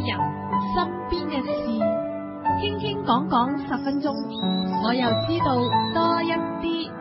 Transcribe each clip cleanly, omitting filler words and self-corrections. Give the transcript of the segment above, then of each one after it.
人，身邊嘅事，傾傾講講10分鐘，我又知道多一啲。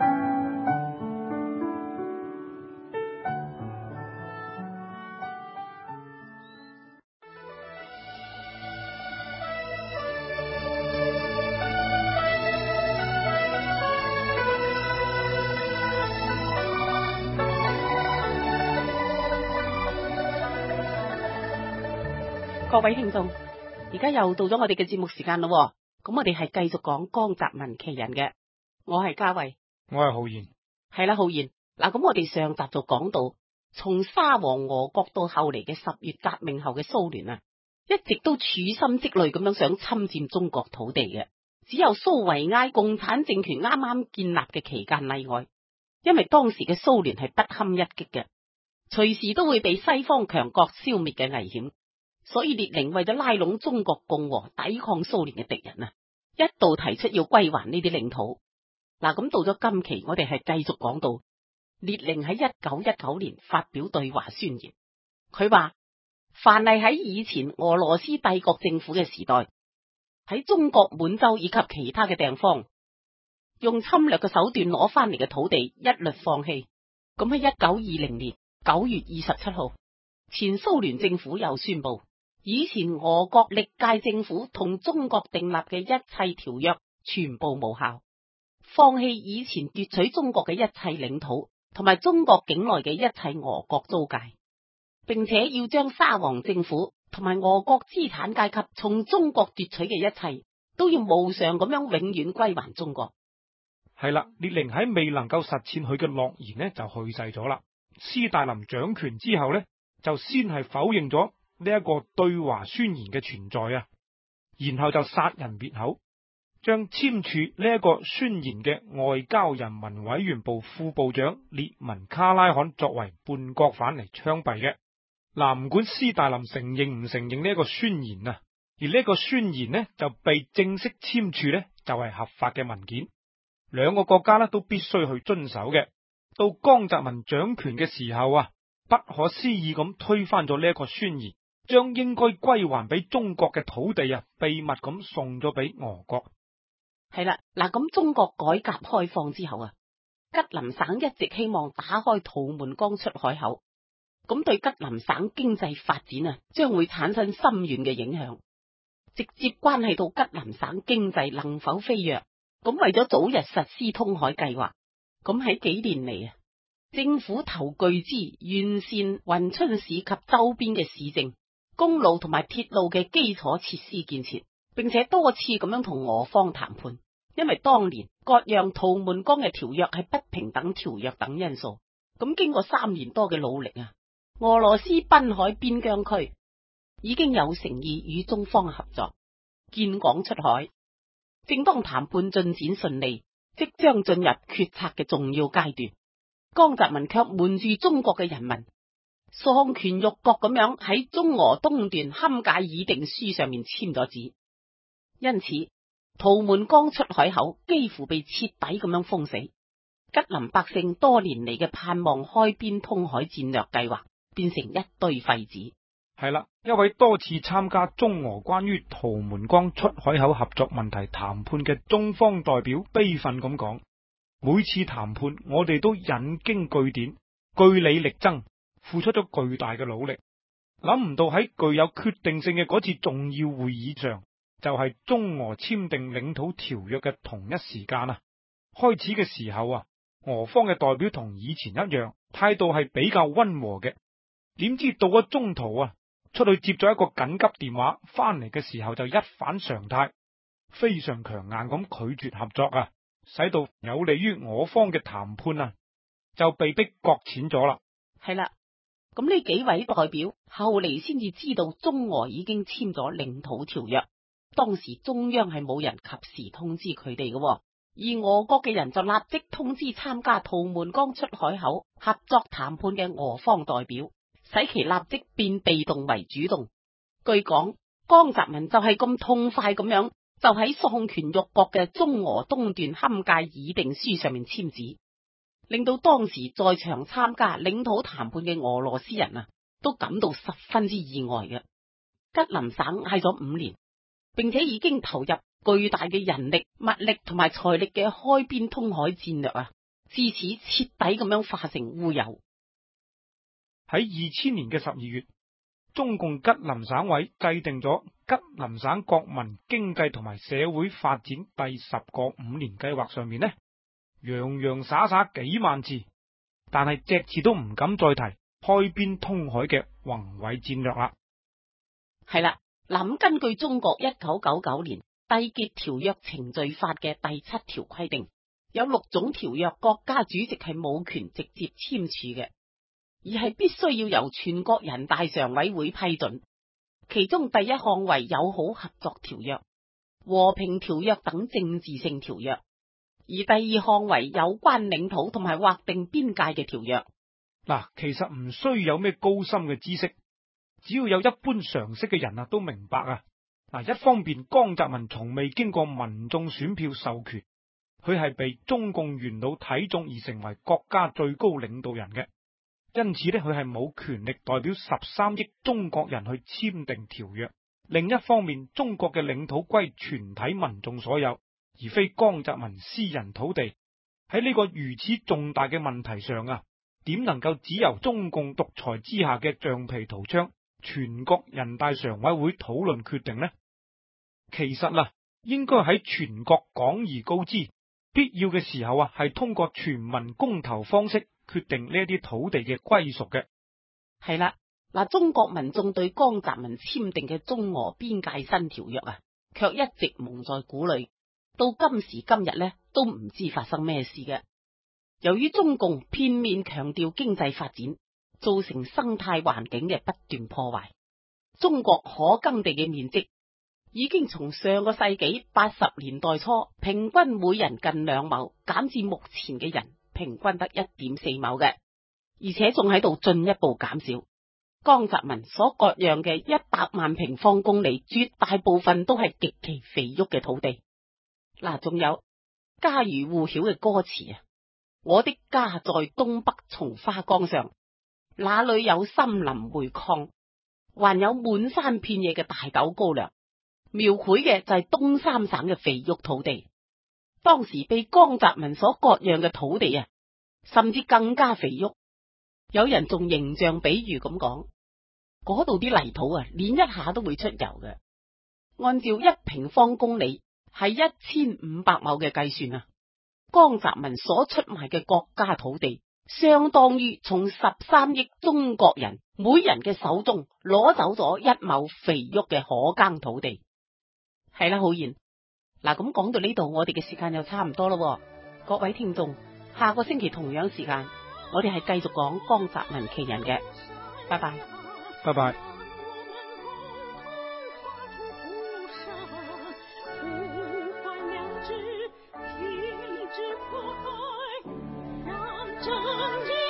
各位聽眾，而家又到咗我哋嘅節目時間咯。咁我哋係繼續講江澤民奇人嘅，我係嘉慧， 我係浩然。 係啦，浩然嗱，咁我哋上集就講到，從沙皇俄國到後嚟嘅10月革命後嘅蘇聯啊，一直都處心積慮咁樣想侵佔中國土地嘅，只有蘇維埃共產政權啱啱建立嘅期間例外，因為當時嘅蘇聯係不堪一擊嘅，隨時都會被西方強國消滅嘅危險。所以列寧為咗拉攏中國共和抵抗蘇聯嘅敵人啊，一度提出要歸還呢啲領土。嗱，咁到咗今期，我哋係繼續講到列寧喺1919年發表對華宣言。佢話，凡係喺以前俄羅斯帝國政府嘅時代，喺中國滿洲以及其他嘅地方，用侵略嘅手段攞翻嚟嘅土地，一律放棄。咁喺1920年9月27號，前蘇聯政府又宣布，以前俄國歷屆政府同中國訂立嘅一切條約全部無效，放棄以前奪取中國嘅一切領土，同埋中國境內嘅一切俄國租界，並且要將沙皇政府同埋俄國資產階級從中國奪取嘅一切，都要無償咁樣永遠歸還中國。 係啦，列寧喺未能夠實踐佢嘅諾言呢，就去世咗啦。斯大林掌權之後呢，就先係否認咗呢一個對華宣言嘅存在啊，然後就殺人滅口，將簽署呢一個宣言嘅外交人民委員部副部長列文卡拉罕作為叛國犯嚟槍斃嘅。嗱，唔管斯大林承認唔承認呢一個宣言啊，而呢個宣言呢就被正式簽署呢，就係合法嘅文件，兩個國家呢都必須去遵守嘅。到江澤民掌權嘅時候啊，不可思議咁推翻咗呢一個宣言，將應該歸還俾中國嘅土地啊，秘密咁送咗俾俄國。 係啦，嗱，咁中國改革開放之後啊，吉林省一直希望打開圖們江出海口，咁對吉林省經濟發展啊，將會產生深遠嘅影響，直接關係到吉林省經濟能否飛躍。咁為咗早日實施通海計劃，咁喺幾年嚟啊，政府投巨資完善雲春市及周邊嘅市政、公路同埋鐵路嘅基礎設施建設，並且多次咁樣同俄方談判。因為當年割讓圖們江嘅條約係不平等條約等因素，咁經過3年多嘅努力啊，俄羅斯濱海邊疆區已經有誠意與中方合作，建港出海。正當談判進展順利，即將進入決策嘅重要階段，江澤民卻瞞住中國嘅人民，喪權辱國咁樣喺中俄東段勘界議定書上面簽咗字，因此圖們江出海口幾乎被徹底咁樣封死，吉林百姓多年嚟嘅盼望開邊通海戰略計劃變成一堆廢紙。 係啦，一位多次參加中俄關於圖們江出海口合作問題談判嘅中方代表悲憤咁講，每次談判我哋都引經據典，據理力爭，付出咗巨大嘅努力，諗唔到喺具有決定性嘅嗰次重要會議上，就係中俄簽訂領土條約嘅同一時間啊，開始嘅時候啊，俄方嘅代表同以前一樣，態度係比較溫和嘅，點知到咗中途啊，出去接咗一個緊急電話，翻嚟嘅時候就一反常態，非常強硬咁拒絕合作啊，使到有利於我方嘅談判啊，就被逼擱淺咗啦。 係啦，咁呢幾位代表後嚟先至知道中俄已經簽咗領土條約，當時中央係冇人及時通知佢哋嘅，而俄國嘅人就立即通知參加圖們江出海口合作談判嘅俄方代表，使其立即變被動為主動。據講，江澤民就係咁痛快咁樣，就喺喪權辱國嘅中俄東段勘界議定書上面簽字，令到當時在場參加領土談判嘅俄羅斯人啊，都感到十分之意外嘅。 吉林省嗌咗5年，並且已經投入巨大嘅人力、物力同埋財力嘅開邊通海戰略啊，至此徹底咁樣化成烏有。 喺2000年嘅12月，中共吉林省委制定咗吉林省國民經濟同埋社會發展第10個5年計劃，上面呢洋洋灑灑幾萬字，但係隻字都唔敢再提開邊通海嘅宏偉戰略啦。 係啦，咁根據中國1999年締結條約程序法嘅第7條規定，有6種條約國家主席係冇權直接簽署嘅，而係必須要由全國人大常委會批准。其中第1項為友好合作條約、和平條約等政治性條約，而第2項為有關領土同埋劃定邊界嘅條約。 嗱，其實唔需要有咩高深嘅知識，只要有一般常識嘅人啊都明白啊。嗱，一方面江澤民從未經過民眾選票授權，佢係被中共元老睇中而成為國家最高領導人嘅，因此呢，佢係冇權力代表13億中國人去簽訂條約。另一方面，中國嘅領土歸全體民眾所有，而非江澤民私人土地。喺呢個如此重大嘅問題上啊，點能夠只由中共獨裁之下嘅橡皮圖章全國人大常委會討論決定呢？其實啊，應該喺全國廣而告之，必要嘅時候啊，係通過全民公投方式決定呢一啲土地嘅歸屬嘅。 係啦，嗱，中國民眾對江澤民簽訂嘅中俄邊界新條約啊，卻一直蒙在鼓裏，到今時今日呢，都唔知發生咩事嘅。由於中共片面強調經濟發展，造成生態環境嘅不斷破壞，中國可耕地嘅面積已經從上個世紀80年代初平均每人近2畝，減至目前嘅人平均得1.4畝嘅，而且仲喺度進一步減少。江澤民所割讓嘅100萬平方公里，絕大部分都係極其肥沃嘅土地。嗱，仲有家喻戶曉嘅歌詞啊，我的家在東北松花江上，那裏有森林煤礦，還有滿山遍野嘅大豆高粱。描繪嘅就係東三省嘅肥沃土地，當時被江澤民所割讓嘅土地啊，甚至更加肥沃。有人仲形象比喻咁講，嗰度啲泥土啊，碾一下都會出油嘅。按照1平方公里係1500畝嘅計算啊，江澤民所出賣嘅國家土地，相當於從13億中國人每人嘅手中攞走咗1畝肥沃嘅可耕土地。係啦，浩然，嗱，咁講到呢度，我哋嘅時間又差唔多咯。各位聽眾，下個星期同樣時間，我哋係繼續講江澤民奇人嘅。拜拜， 拜拜。 正义